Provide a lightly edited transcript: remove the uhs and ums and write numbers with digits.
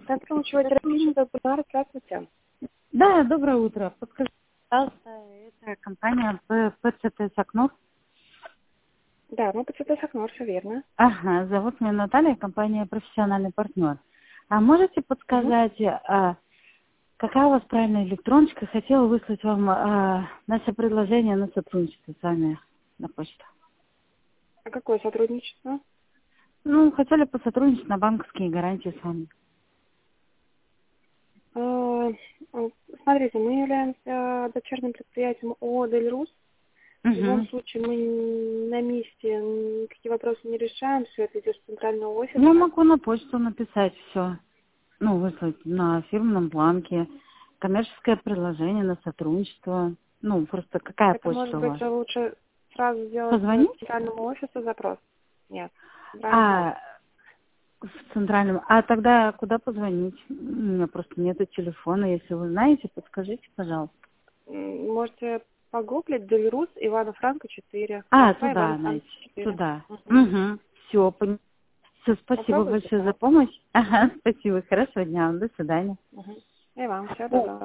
Центр лучевой терапии Вебинар, здравствуйте. Да, доброе утро. Подскажите, пожалуйста, это компания ПЦТ Сакнов. Да, мы ПЦТ Сакнов, все верно. Ага, зовут меня Наталья, компания «Профессиональный партнер». А можете подсказать, какая у вас правильная электроночка? Хотела выслать вам наше предложение на сотрудничество с вами на почту. А какое сотрудничество? Ну, хотели посотрудничать на банковские гарантии с вами. Смотрите, мы являемся дочерним предприятием ООО «Дельрус». В любом случае мы на месте никакие вопросы не решаем, все это идет с центрального офиса. Я могу на почту написать все. Ну, выслать на фирменном бланке. Коммерческое предложение на сотрудничество. Ну, просто какая Это почта может у быть вас? лучше сразу сделать Позвонить? с центрального офиса запрос. Нет. А, в центральном. А тогда куда позвонить? У меня просто нету телефона. Если вы знаете, подскажите, пожалуйста. Можете погуглить «Дельрус», Ивана Франко 4. А, Москва, туда Ивана Франко найти. 4. Туда. Угу. Угу. Все, Все, спасибо Попробуйте, большое да. за помощь. Ага, спасибо. Хорошего дня. До свидания. Угу. И вам всего доброго.